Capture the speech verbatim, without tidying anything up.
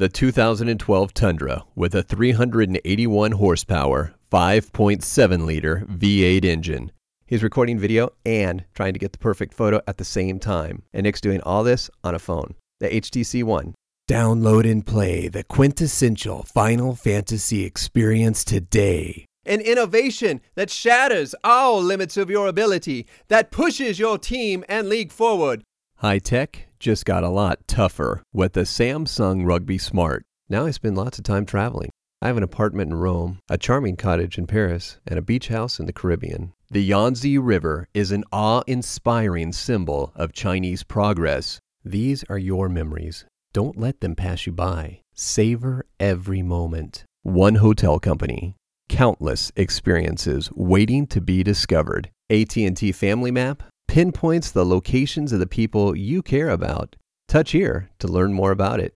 The two thousand twelve Tundra with a three hundred eighty-one horsepower, five point seven liter V eight engine. He's recording video and trying to get the perfect photo at the same time. And Nick's doing all this on a phone, the H T C One. Download and play the quintessential Final Fantasy experience today. An innovation that shatters all limits of your ability, that pushes your team and league forward. High tech just got a lot tougher with the Samsung Rugby Smart. Now I spend lots of time traveling. I have an apartment in Rome, a charming cottage in Paris, and a beach house in the Caribbean. The Yangtze River is an awe-inspiring symbol of Chinese progress. These are your memories. Don't let them pass you by. Savor every moment. One hotel company. Countless experiences waiting to be discovered. A T and T Family Map pinpoints the locations of the people you care about. Touch here to learn more about it.